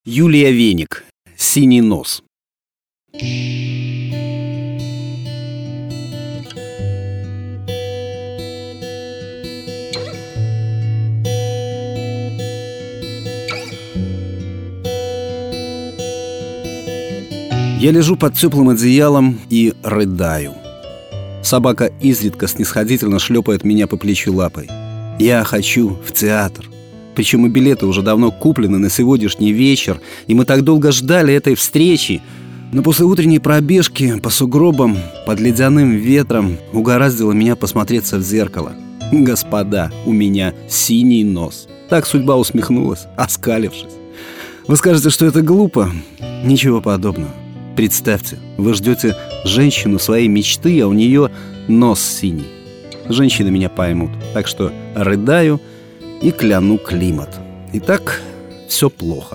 Юлия Веник. «Синий нос». Я лежу под теплым одеялом и рыдаю. Собака изредка снисходительно шлепает меня по плечу лапой. Я хочу в театр. Причем и билеты уже давно куплены на сегодняшний вечер, и мы так долго ждали этой встречи. Но после утренней пробежки по сугробам под ледяным ветром угораздило меня посмотреться в зеркало. Господа, у меня синий нос. Так судьба усмехнулась, оскалившись. Вы скажете, что это глупо? Ничего подобного. Представьте, вы ждете женщину своей мечты, а у нее нос синий. Женщины меня поймут, так что рыдаю и кляну климат. Итак, все плохо.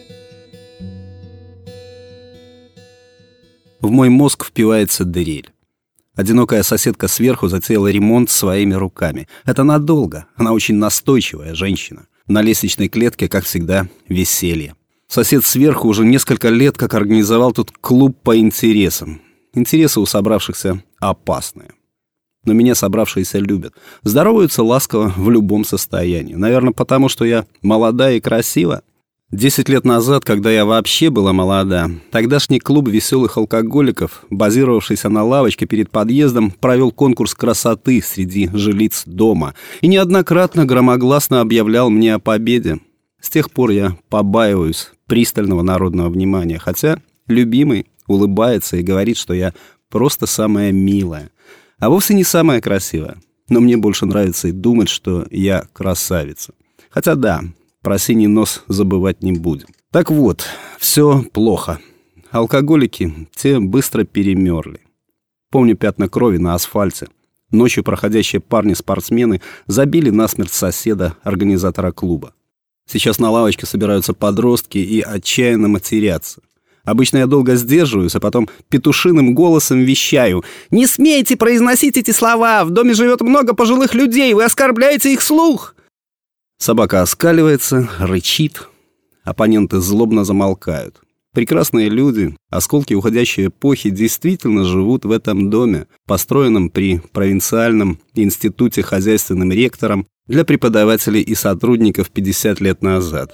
В мой мозг впивается дрель. Одинокая соседка сверху затеяла ремонт своими руками. Это надолго, она очень настойчивая женщина. На лестничной клетке, как всегда, веселье. Сосед сверху уже несколько лет как организовал тут клуб по интересам. Интересы у собравшихся опасные. Но меня собравшиеся любят. Здороваются ласково в любом состоянии. Наверное, потому что я молода и красива. 10 лет назад, когда я вообще была молода, тогдашний клуб веселых алкоголиков, базировавшийся на лавочке перед подъездом, провел конкурс красоты среди жилиц дома и неоднократно громогласно объявлял мне о победе. С тех пор я побаиваюсь пристального народного внимания, хотя любимый улыбается и говорит, что я просто самая милая, а вовсе не самая красивая. Но мне больше нравится и думать, что я красавица. Хотя да, про синий нос забывать не будем. Так вот, все плохо. Алкоголики, те быстро перемерли. Помню пятна крови на асфальте. Ночью проходящие парни-спортсмены забили насмерть соседа, организатора клуба. Сейчас на лавочке собираются подростки и отчаянно матерятся. Обычно я долго сдерживаюсь, а потом петушиным голосом вещаю: «Не смейте произносить эти слова! В доме живет много пожилых людей, вы оскорбляете их слух!» Собака оскаливается, рычит. Оппоненты злобно замолкают. Прекрасные люди, осколки уходящей эпохи, действительно живут в этом доме, построенном при провинциальном институте хозяйственным ректором для преподавателей и сотрудников 50 лет назад.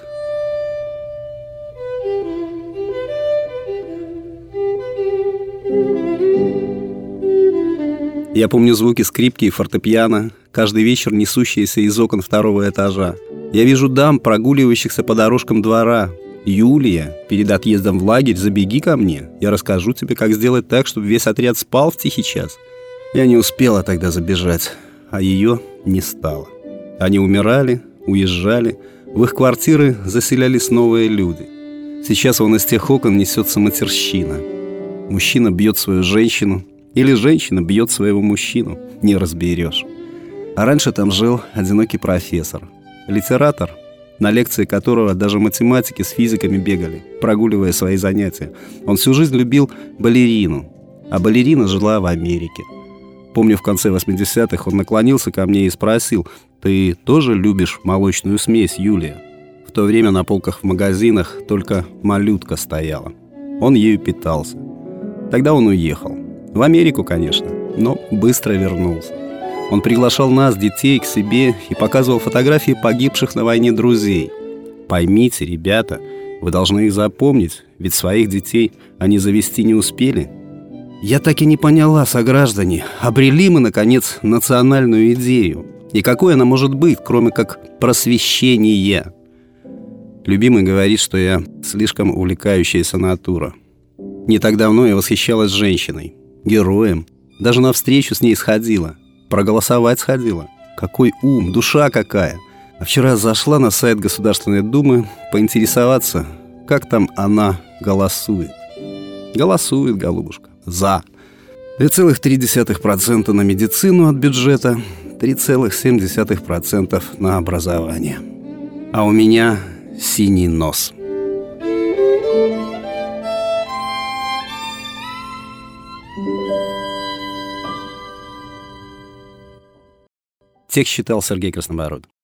Я помню звуки скрипки и фортепиано, каждый вечер несущиеся из окон второго этажа. Я вижу дам, прогуливающихся по дорожкам двора. «Юлия, перед отъездом в лагерь забеги ко мне. Я расскажу тебе, как сделать так, чтобы весь отряд спал в тихий час». Я не успела тогда забежать, а ее не стало. Они умирали, уезжали, в их квартиры заселялись новые люди. Сейчас вон из тех окон несется матерщина. Мужчина бьет свою женщину, или женщина бьет своего мужчину, не разберешь. А раньше там жил одинокий профессор, литератор, на лекции которого даже математики с физиками бегали, прогуливая свои занятия. Он всю жизнь любил балерину, а балерина жила в Америке. Помню, в конце 80-х он наклонился ко мне и спросил: «Ты тоже любишь молочную смесь, Юлия?» В то время на полках в магазинах только малютка стояла. Он ею питался. Тогда он уехал. В Америку, конечно, но быстро вернулся. Он приглашал нас, детей, к себе и показывал фотографии погибших на войне друзей. Поймите, ребята, вы должны их запомнить, ведь своих детей они завести не успели. Я так и не поняла, сограждане, обрели мы, наконец, национальную идею. И какой она может быть, кроме как просвещение? Любимый говорит, что я слишком увлекающаяся натура. Не так давно я восхищалась женщиной, героем. Даже навстречу с ней сходила. Проголосовать сходила. Какой ум, душа какая. А вчера зашла на сайт Государственной Думы поинтересоваться, как там она голосует. Голосует, голубушка, за. 2,3% на медицину от бюджета, 3,7% на образование. А у меня синий нос. Текст читал Сергей Краснобород.